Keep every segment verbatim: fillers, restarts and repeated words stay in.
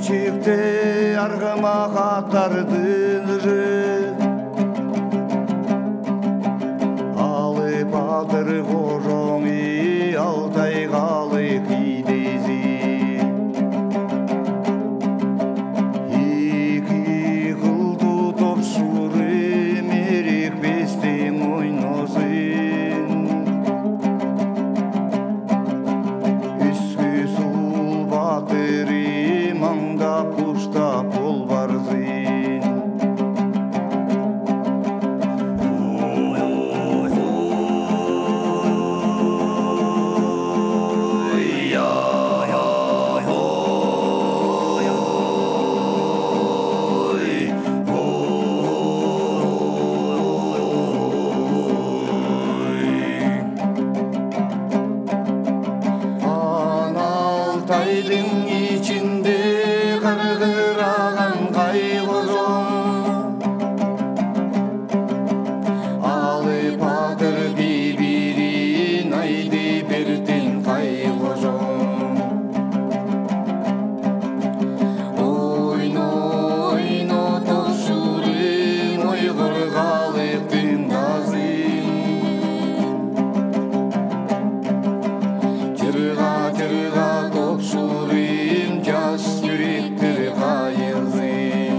чекте арғыма қатардыры алы батыр қожоңи алтай қалы кейдези екі қылды топшуры мерек бестен ойнозын үскі сұл батыры маңдап ұштап ол барзын Алтайдың içinde қырғыраған қайғырым алы батыр бибирин айды бертен қайғырым ойно ойно тошурым ойғыр қалықтың дазын жырға жырға топшурым жас жүректер қайырзын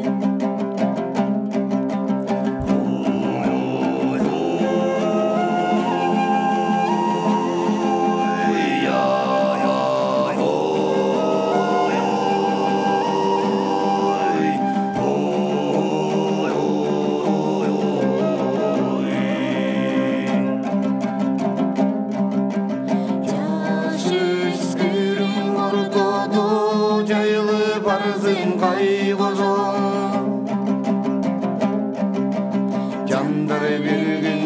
жайлы барзын қайғырым жандар берген